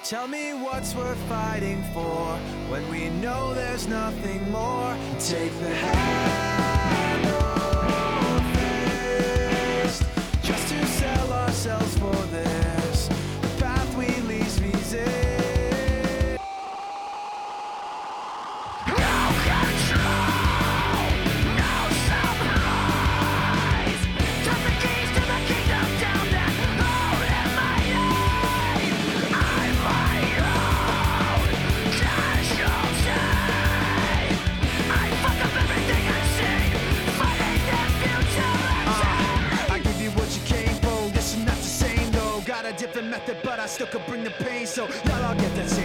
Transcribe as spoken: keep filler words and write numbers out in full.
Tell me what's worth fighting for when we know there's nothing more. Take the hand or fist, just to sell ourselves for this. The path we least resist. Different method, but I still could bring the pain. So y'all all get the same.